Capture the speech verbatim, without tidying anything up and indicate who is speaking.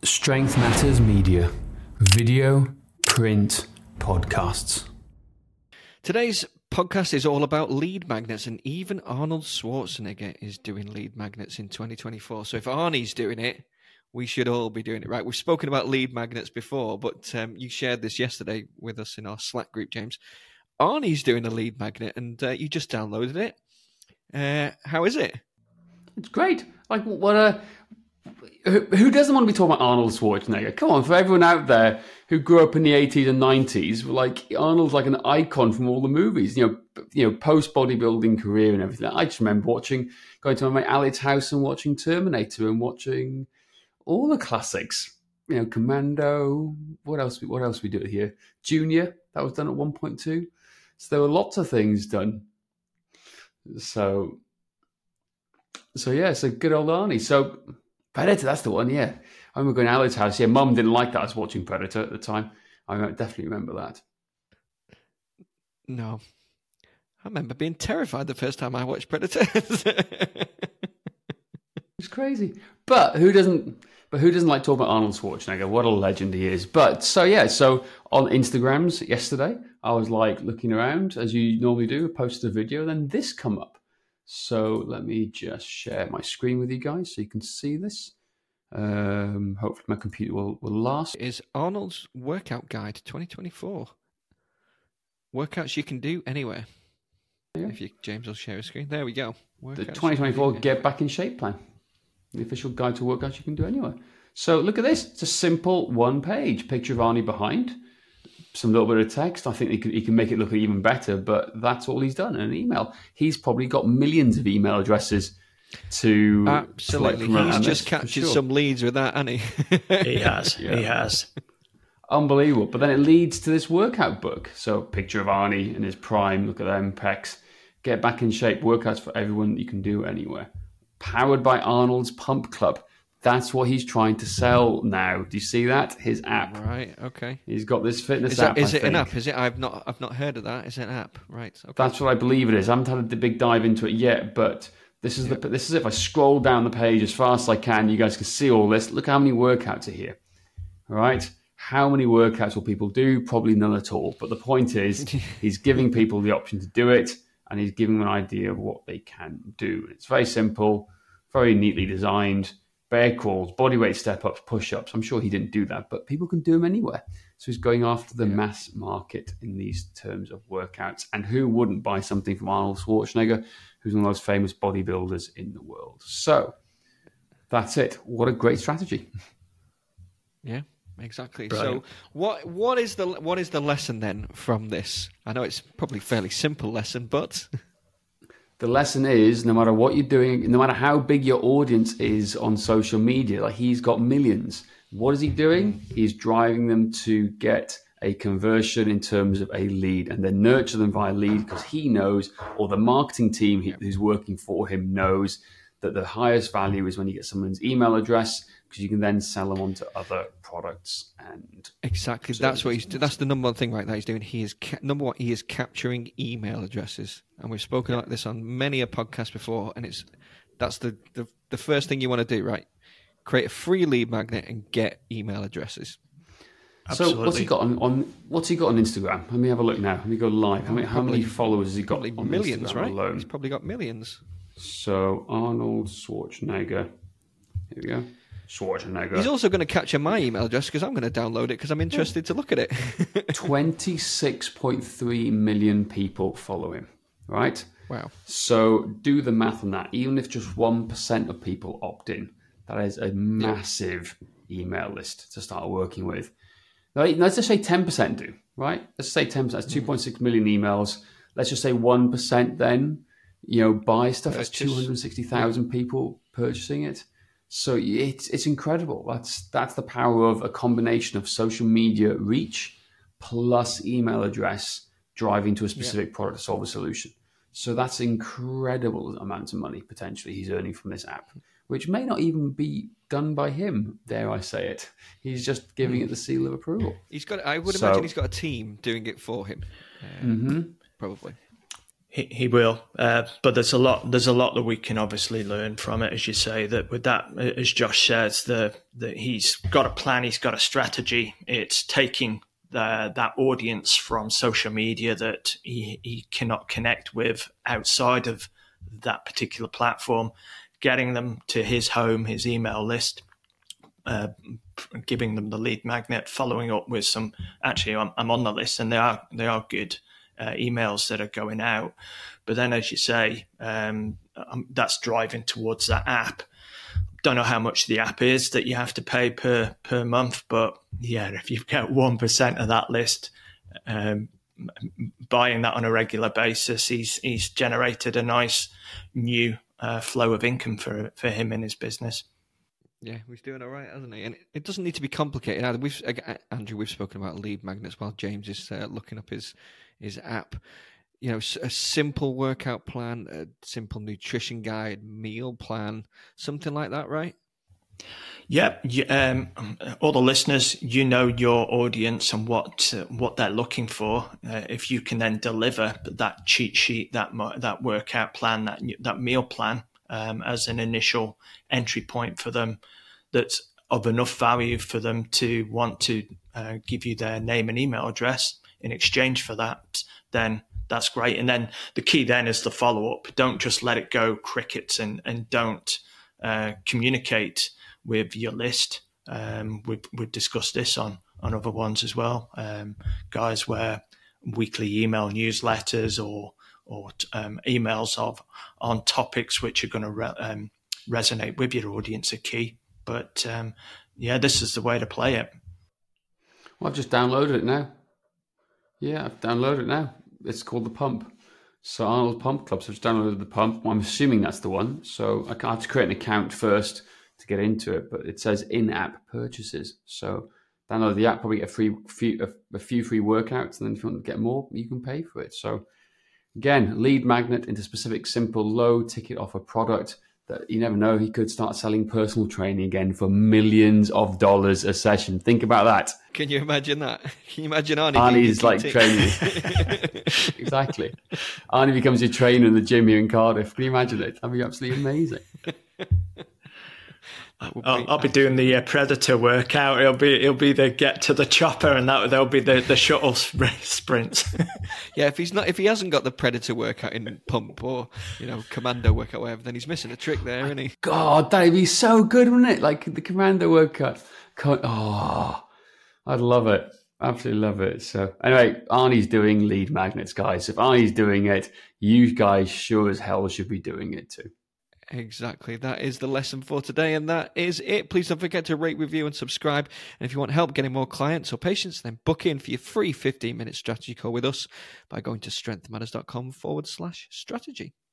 Speaker 1: Strength Matters Media. Video, print, podcasts.
Speaker 2: Today's podcast is all about lead magnets, and even Arnold Schwarzenegger is doing lead magnets in twenty twenty-four. So if Arnie's doing it, we should all be doing it, right? We've spoken about lead magnets before, but um, you shared this yesterday with us in our Slack group, James. Arnie's doing a lead magnet, and uh, you just downloaded it. Uh, how is it?
Speaker 3: It's great. Like, what a... Who, who doesn't want to be talking about Arnold Schwarzenegger? Come on, for everyone out there who grew up in the eighties and nineties, like Arnold's like an icon from all the movies, you know, you know, post bodybuilding career and everything. I just remember watching, going to my mate Alex's house and watching Terminator and watching all the classics. You know, Commando. What else? What else we do here? Junior. That was done at one point two. So there were lots of things done. So, so yeah, so good old Arnie. So. Predator, that's the one, yeah. I remember going to Alex's house. Yeah, Mum didn't like that I was watching Predator at the time. I definitely remember that.
Speaker 2: No. I remember being terrified the first time I watched Predator.
Speaker 3: It's crazy. But who doesn't But who doesn't like talking about Arnold Schwarzenegger? What a legend he is. But, so yeah, so on Instagrams yesterday, I was like looking around, as you normally do, posted a video, then this come up. So let me just share my screen with you guys so you can see this. Um, hopefully my computer will, will last.
Speaker 2: It is Arnold's Workout Guide twenty twenty-four. Workouts you can do anywhere. Yeah. If you, James will share his screen. There we go.
Speaker 3: Workouts the twenty twenty-four Get Back in Shape Plan. The official guide to workouts you can do anywhere. So look at this. It's a simple one page. Picture of Arnie behind. Some little bit of text. I think he can, he can make it look even better, but that's all he's done in an email. He's probably got millions of email addresses to
Speaker 2: absolutely. He's just captured sure. some leads with that, hasn't he?
Speaker 4: He has. Yeah. He has.
Speaker 3: Unbelievable. But then it leads to this workout book. So picture of Arnie in his prime. Look at them pecs. Get back in shape. Workouts for everyone that you can do anywhere. Powered by Arnold's Pump Club. That's what he's trying to sell now. Do you see that? His app.
Speaker 2: Right, okay.
Speaker 3: He's got this fitness
Speaker 2: is that,
Speaker 3: app.
Speaker 2: Is
Speaker 3: I
Speaker 2: it
Speaker 3: think.
Speaker 2: an app? Is it? I've not I've not heard of that. Is it an app? Right. Okay.
Speaker 3: That's what I believe it is. I haven't had a big dive into it yet, but this is yep. the this is it. If I scroll down the page as fast as I can, you guys can see all this. Look how many workouts are here. All right. How many workouts will people do? Probably none at all. But the point is, he's giving people the option to do it, and he's giving them an idea of what they can do. It's very simple, very neatly designed. Bear crawls, bodyweight step-ups, push-ups. I'm sure he didn't do that, but people can do them anywhere. So he's going after the yeah. mass market in these terms of workouts. And who wouldn't buy something from Arnold Schwarzenegger, who's one of the most famous bodybuilders in the world? So that's it. What a great strategy.
Speaker 2: Yeah, exactly.
Speaker 4: Brilliant.
Speaker 2: So what what is the what is the lesson then from this? I know it's probably a fairly simple lesson, but...
Speaker 3: The lesson is, no matter what you're doing, no matter how big your audience is on social media, like he's got millions. What is he doing? He's driving them to get a conversion in terms of a lead and then nurture them via lead because he knows, or the marketing team who's working for him knows that the highest value is when you get someone's email address because you can then sell them onto other products and
Speaker 2: exactly
Speaker 3: services.
Speaker 2: That's what he's that's the number one thing right there he's doing. He is ca- number one. He is capturing email addresses, and we've spoken yeah. like this on many a podcast before. And it's that's the, the the first thing you want to do, right? Create a free lead magnet and get email addresses.
Speaker 3: Absolutely. So what's he got on, on what's he got on Instagram? Let me have a look now. Let me go live. How many, how many followers has he got on
Speaker 2: millions,
Speaker 3: Instagram
Speaker 2: right?
Speaker 3: alone?
Speaker 2: He's probably got millions.
Speaker 3: So Arnold Schwarzenegger. Here we go. Schwarzenegger.
Speaker 2: He's also going to capture my email address because I'm going to download it because I'm interested to look at it.
Speaker 3: twenty-six point three million people follow him, right?
Speaker 2: Wow.
Speaker 3: So do the math on that. Even if just one percent of people opt in, that is a massive yeah. email list to start working with. Now, let's just say ten percent do, right? Let's say ten percent. That's two point six million emails. Let's just say one percent then, you know, buy stuff. That's two hundred sixty thousand people purchasing it. So it's it's incredible. That's that's the power of a combination of social media reach plus email address driving to a specific yeah. product to solve a solution. So that's incredible amounts of money potentially he's earning from this app, which may not even be done by him, dare I say it. He's just giving it the seal of approval.
Speaker 2: He's got. I would
Speaker 3: so,
Speaker 2: imagine he's got a team doing it for him. Um,
Speaker 3: mm-hmm.
Speaker 2: Probably.
Speaker 4: He, he will, uh, but there's a lot. There's a lot that we can obviously learn from it, as you say. That with that, as Josh says, the that he's got a plan, he's got a strategy. It's taking the, that audience from social media that he, he cannot connect with outside of that particular platform, getting them to his home, his email list, uh, giving them the lead magnet, following up with some. Actually, I'm, I'm on the list, and they are they are good. Uh, emails that are going out. But then, as you say, um, um, that's driving towards that app. Don't know how much the app is that you have to pay per, per month, but yeah, if you've got one percent of that list, um, buying that on a regular basis, he's he's generated a nice new uh, flow of income for for him in his business.
Speaker 2: Yeah, he's doing all right, hasn't he? And it doesn't need to be complicated either. We've Andrew, we've spoken about lead magnets while James is uh, looking up his his app. You know, a simple workout plan, a simple nutrition guide, meal plan, something like that, right?
Speaker 4: Yep. Yeah, um, all the listeners, you know your audience and what uh, what they're looking for. Uh, if you can then deliver that cheat sheet, that that workout plan, that that meal plan um, as an initial entry point for them, that's of enough value for them to want to uh, give you their name and email address in exchange for that, then that's great. And then the key then is the follow-up. Don't just let it go crickets and, and don't uh, communicate with your list. Um, we've, we've discussed this on, on other ones as well. Um, guys where weekly email newsletters or or um, emails of on topics which are going to re- um, resonate with your audience are key. But um, yeah, this is the way to play it.
Speaker 3: Well, I've just downloaded it now. Yeah, I've downloaded it now. It's called The Pump. So Arnold Pump Club. So I've just downloaded The Pump. Well, I'm assuming that's the one. So I have to create an account first to get into it. But it says in-app purchases. So download the app, probably get a, free, few, a, a few free workouts. And then if you want to get more, you can pay for it. So again, lead magnet into specific, simple, low-ticket offer product that you never know, he could start selling personal training again for millions of dollars a session. Think about that.
Speaker 2: Can you imagine that? Can you imagine Arnie?
Speaker 3: Arnie's like training. Exactly. Arnie becomes your trainer in the gym here in Cardiff. Can you imagine it? That'd be absolutely amazing.
Speaker 4: I'll, I'll be doing the uh, Predator workout. It'll be it'll be the get to the chopper, and that there'll be the, the shuttle sprint.
Speaker 2: Yeah, if he's not, if he hasn't got the Predator workout in Pump or you know Commando workout, whatever, then he's missing a trick there, isn't he?
Speaker 3: God, that'd be so good, wouldn't it? Like the Commando workout. Oh, I'd love it. Absolutely love it. So anyway, Arnie's doing lead magnets, guys. If Arnie's doing it, you guys sure as hell should be doing it too.
Speaker 2: Exactly. That is the lesson for today, and that is it. Please don't forget to rate, review, and subscribe. And if you want help getting more clients or patients, then book in for your free fifteen-minute strategy call with us by going to strengthmatters.com forward slash strategy.